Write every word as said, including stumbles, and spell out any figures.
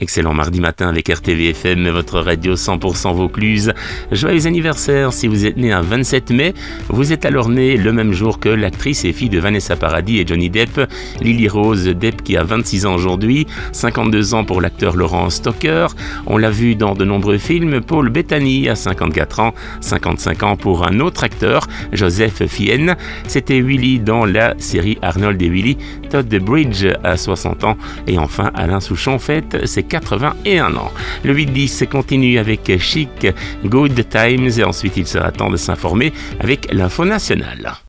Excellent mardi matin avec R T V F M, votre radio cent pour cent Vaucluse. Joyeux anniversaire si vous êtes né un vingt-sept mai. Vous êtes alors né le même jour que l'actrice et fille de Vanessa Paradis et Johnny Depp, Lily Rose Depp, qui a vingt-six ans aujourd'hui, cinquante-deux ans pour l'acteur Laurent Stocker. On l'a vu dans de nombreux films. Paul Bettany a cinquante-quatre ans, cinquante-cinq ans pour un autre acteur, Joseph Fiennes. C'était Willy dans la série Arnold et Willy. Todd Bridge a soixante ans. Et enfin, Alain Souchon fête ses quatre-vingt-un ans. Le huit dix continue avec Chic, Good Times, et ensuite il sera temps de s'informer avec l'info nationale.